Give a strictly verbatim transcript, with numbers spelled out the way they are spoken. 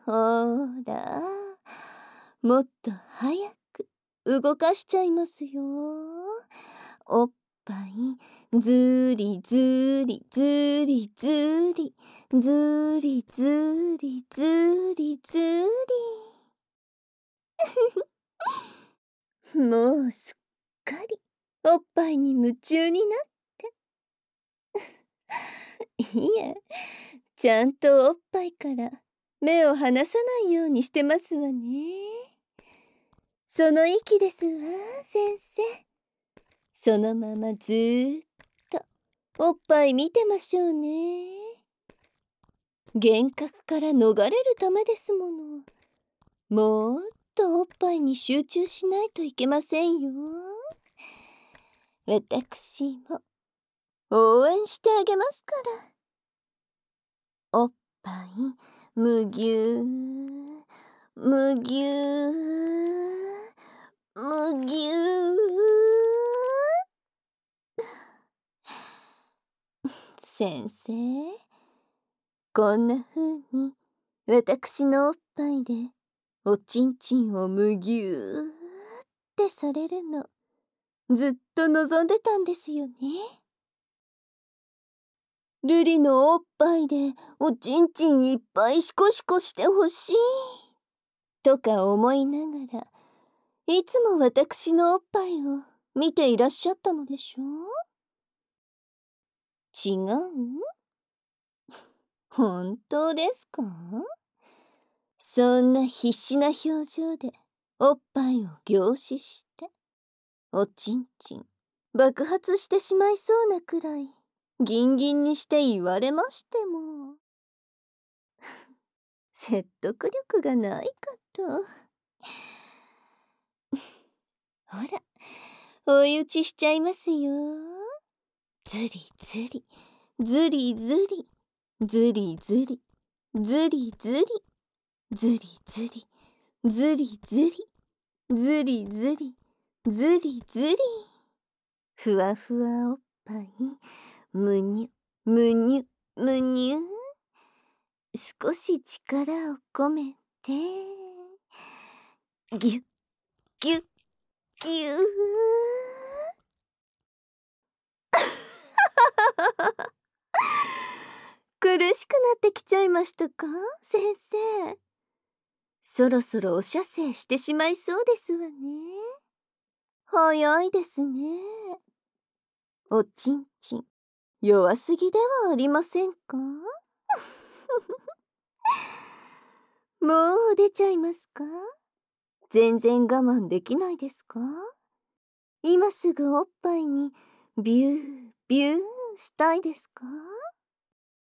ほら、もっと早く動かしちゃいますよ。おっぱい、ずりずりずりずり、ずりずりずりずり。もうすっかりおっぱいに夢中になって。いえ、ちゃんとおっぱいから目を離さないようにしてますわね。その息ですわ、先生。そのままずーっとおっぱい見てましょうね。幻覚から逃れるためですもの。もっとおっぱいに集中しないといけませんよ。私も応援してあげますから。おっぱいむぎゅーむぎゅーむぎゅー。先生、こんな風に私のおっぱいでおちんちんをむぎゅーってされるのずっと望んでたんですよね。ルリのおっぱいでおちんちんいっぱいシコシコしてほしいとか思いながら、いつも私のおっぱいを見ていらっしゃったのでしょう？違う？本当ですか？そんな必死な表情でおっぱいを凝視して、おちんちん爆発してしまいそうなくらいギンギンにして言われましても説得力がないかと。ほら、追い打ちしちゃいますよ。ずりずりずりずりずりずりずりずりずりずりずりずりずりずりずりずり。ふわふわおっぱい、むにゅむにゅむにゅ。少し力を込めてぎゅっぎゅっぎゅー。苦しくなってきちゃいましたか、先生。そろそろお射精してしまいそうですわね。早いですね。おちんちん弱すぎではありませんか？もう出ちゃいますか？全然我慢できないですか？今すぐおっぱいにビュービューしたいですか？